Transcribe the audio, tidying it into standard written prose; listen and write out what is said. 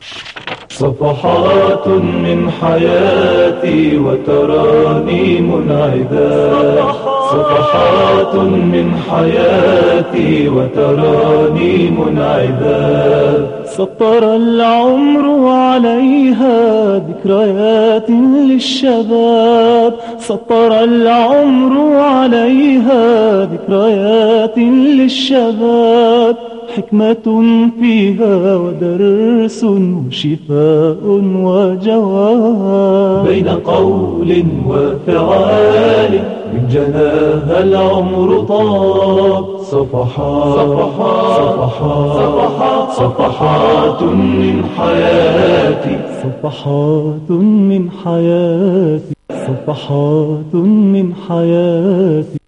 صفحات من حياتي وترانيم عذاب، صفحات من حياتي وترانيم عذاب. سطر العمر عليها ذكريات للشباب، سطر العمر عليها ذكريات للشباب. حكمة فيها ودرس وشفاء وجواب، بين قول وفعال من جناها العمر طاب. صفحات صفحات صفحات صفحات من حياتي، صفحات من حياتي، صفحات من حياتي.